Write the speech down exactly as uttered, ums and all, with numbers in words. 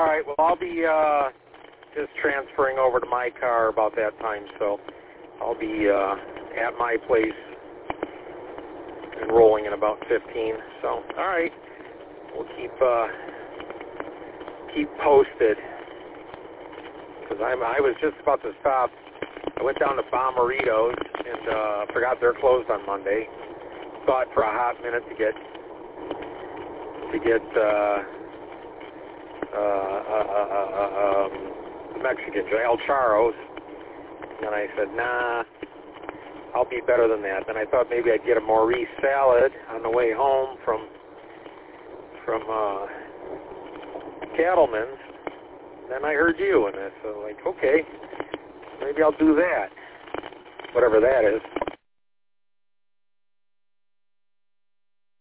All right, well, I'll be uh, just transferring over to my car about that time, so I'll be uh, at my place and rolling in about fifteen. So, all right, we'll keep uh, keep posted, because I'm I was just about to stop. I went down to Bomarito's and uh, forgot they're closed on Monday. Thought for a hot minute to get to get uh, uh, uh, uh, uh, um, Mexican El Charros, and I said, nah, I'll be better than that. Then I thought maybe I'd get a Maurice salad on the way home from from uh, Cattleman's. Then I heard you, and I said, like, okay, maybe I'll do that, whatever that is.